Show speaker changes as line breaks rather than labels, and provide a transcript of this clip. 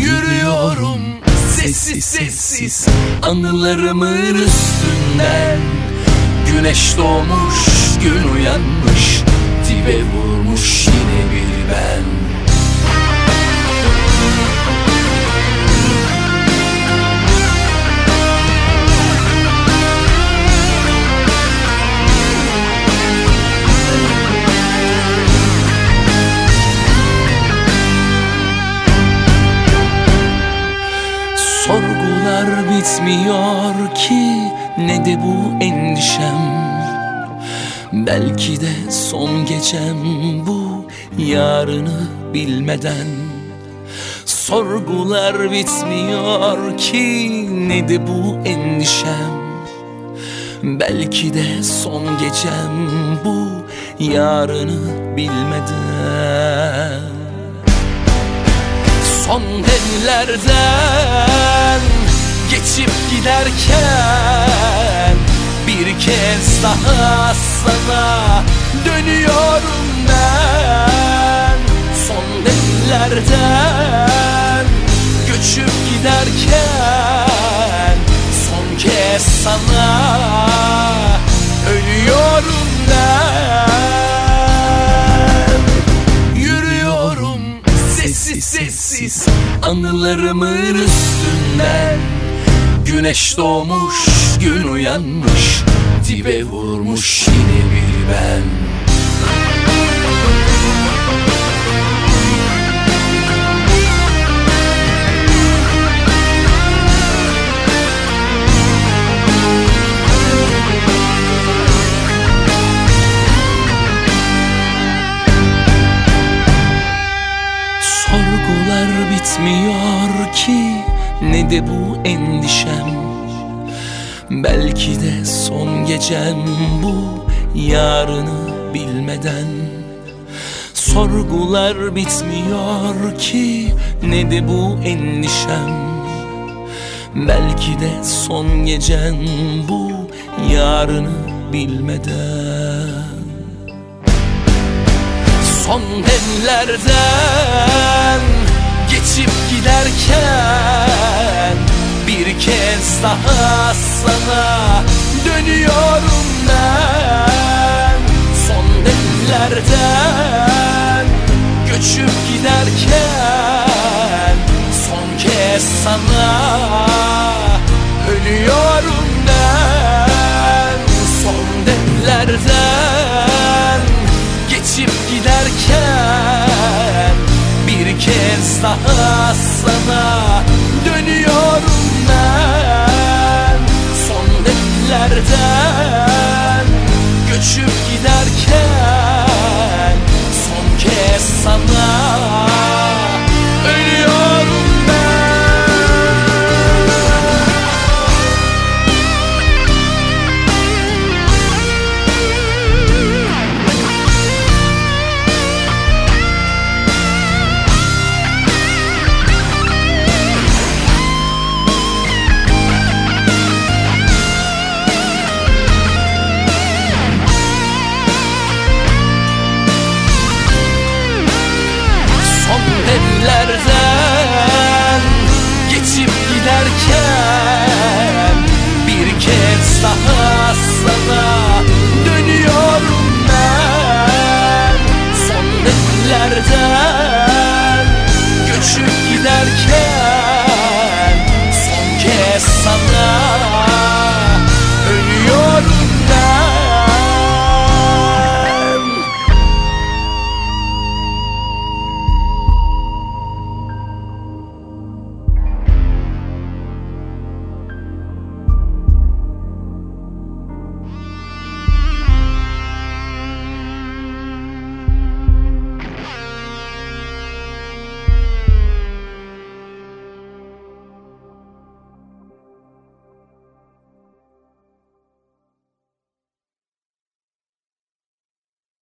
Yürüyorum sessiz sessiz anılarımın üstünden. Güneş doğmuş, gün uyanmış, dibe vurmuş yine bir ben. Sorgular bitmiyor ki, ne de bu endişem. Belki de son gecem bu, yarını bilmeden. Sorgular bitmiyor ki, ne de bu endişem. Belki de son gecem bu, yarını bilmeden. Son demlerden geçip giderken bir kez daha sana dönüyorum ben. Son demlerden göçüp giderken son kez sana ölüyorum ben. Yürüyorum sessiz sessiz anılarımın üstünden. Güneş doğmuş, gün uyanmış, dibe vurmuş yine bir ben. Sorgular bitmiyor ki, ne de bu endişem. Belki de son gecem bu, yarını bilmeden. Sorgular bitmiyor ki, ne de bu endişem. Belki de son gecem bu, yarını bilmeden. Son demlerden geçip giderken bir kez daha sana dönüyorum ben. Son demlerden göçüp giderken son kez sana ölüyorum ben. Son demlerden geçip giderken bir kez daha sana dönüyorum ben. Son demlerden